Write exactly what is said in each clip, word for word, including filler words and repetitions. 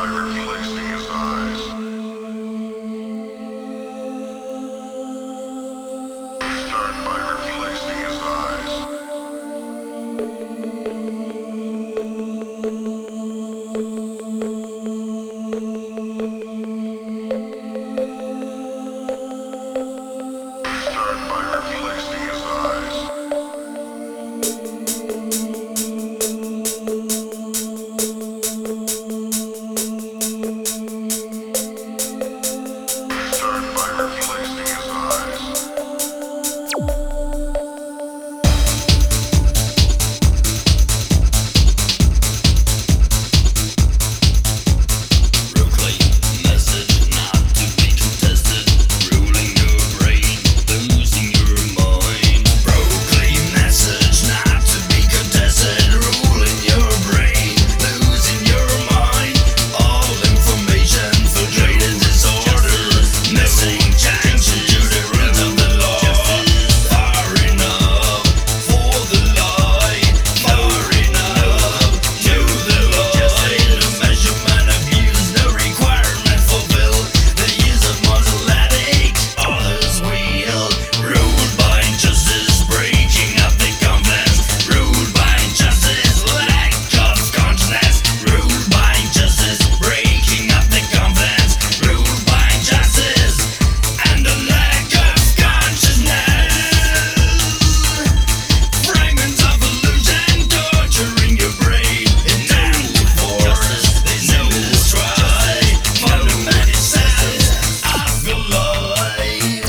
by replacing his eyes. Start by replacing his eyes. Start by replacing his eyes. Start by replacing his eyes. Proclaim message not to be contested, ruling your brain, losing your mind. Proclaim message not to be contested, ruling your brain, losing your mind. All information filtrated disorders, missing chances to the root of the law. Far enough for the lie, far enough to the lie. No measurement abuse, no requirement fulfilled. The use of mortality, others will. Ruled by injustice, breaking up the confidence. Ruled by injustice, lack of consciousness. Ruled by injustice, breaking up the confidence. Ruled by injustice and the lack of consciousness. Fragments of illusion torturing your brain. No force, there's no strife. Fundamental sense of your life.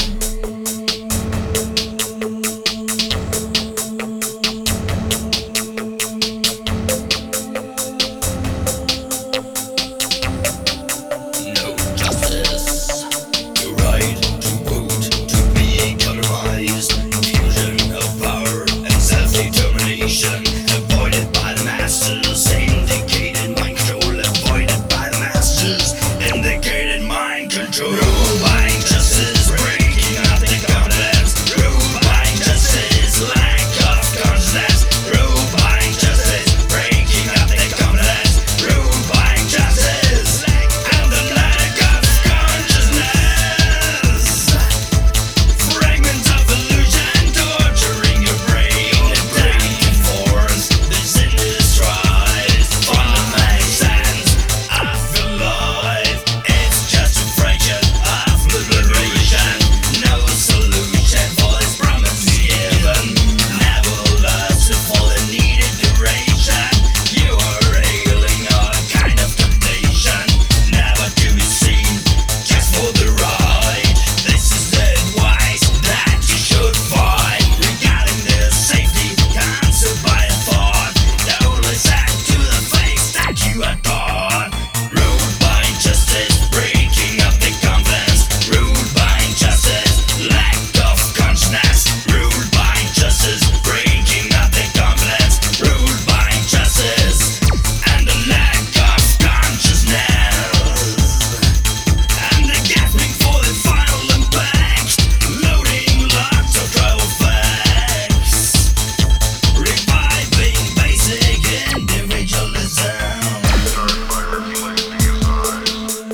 No justice. Your right to vote, to be compromised. Fusion of power and self-determination. Avoided by the masters. Indicated mind control. Avoided by the masters. Indicated mind control. Ruled by injustice. Breaking up the confidence. Ruled by injustice. Lack of consciousness. Ruled by injustice. Breaking up the confidence. Ruled by injustice. And the lack of consciousness. Fragments of illusion torturing your brain. Brain force, this industries. Fundamental sense of your life. It's just a fraction of liberation. No solution for this promise given. Never lost for the needed duration. You are ailing a kind of temptation. Never to be seen, just for the ride. This is the advice that you should find regarding the safety concept by a thought. Don't listen to the face that you are taught. Ruled by injustice, breaking up the confidence. Ruled by injustice, lack of consciousness. Ruled by injustice, breaking up the confidence. Ruled by injustice and the lack of consciousness. And the gasping for the final impact. Loading lots of trial facts. Reviving basic individualism. Start by replacing his eyes.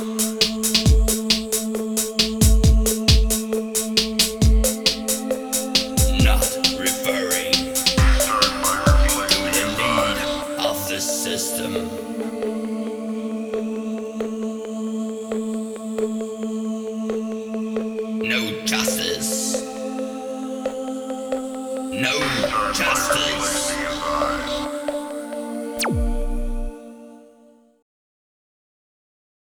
Not referring Start by replacing to the his eyes. need of the system. No justice. No Start by justice. replacing his